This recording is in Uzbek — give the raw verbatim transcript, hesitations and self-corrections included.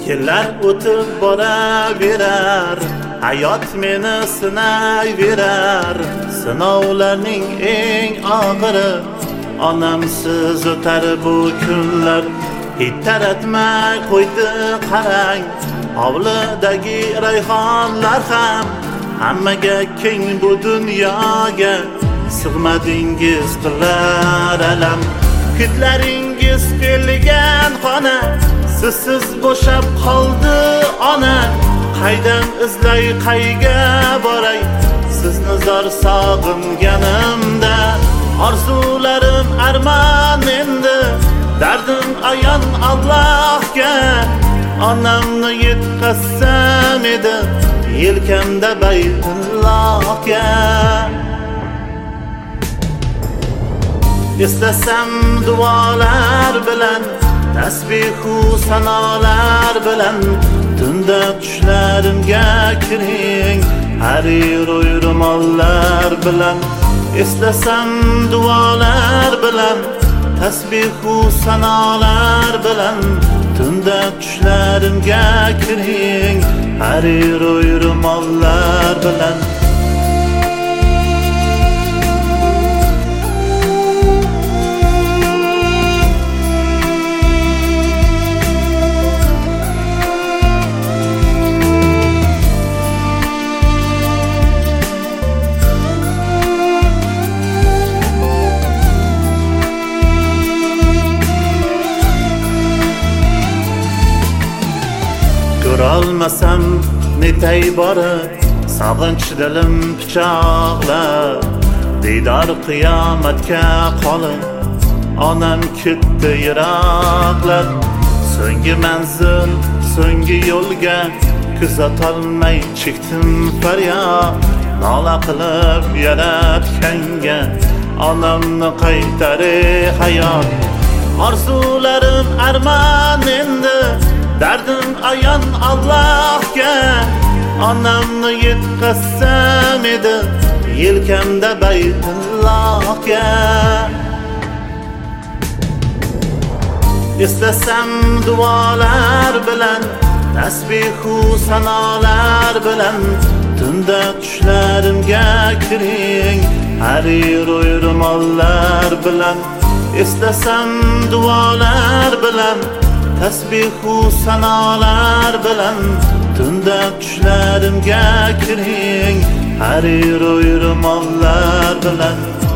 Yillar o'tib boraverar, hayot meni sinayverar. Sinovlarning eng og'iri onamsiz o'tar bu kunlar. Hech taratmay qo'ydi qarang, hovlidagi rayhonlar ham hammaga keng bu dunyoga. Sig'madingiz qilar alam, kitlaringiz kelgan xona, sizsiz bo'shab qoldi ona. Qaydan izlay, qayga boray, sizni zor sog'inganimda. Orzularim armon endi, dardim ayon Allohga. Onamni yetkazsam edi, yelkamda Baytullohga. Eslasam duolar bilan, tasbihu sanolar bilan, tunda tushlarimga kiring, harir ro'yro'mollar bilan. Eslasam duolar bilan, tasbihu sanolar bilan, tunda tushlarimga kiring, harir ro'yro'mollar bilan. Ko'rolmasam netay borib, sog'inch dilim pichoqlar. Diydor qiyomatga qolib, onam ketdi yiroqlar. So'nggi manzil, so'nggi yo'lga kuzatolmay chekdim faryod. Nola qilib yaratganga onamni qaytari hayot. Orzularim armon endi, dardim ayon Allohga. Onamni yetkazsam edi, yelkamda Baytullohga. Eslasam duolar bilan, tasbihu sanolar bilan, tunda tushlarimga kiring, harir ro'yro'mollar bilan. Eslasam duolar bilan, tasbihu sanolar bilan, tunda tushlarimga kiring, harir ro'yro'mollar bilan.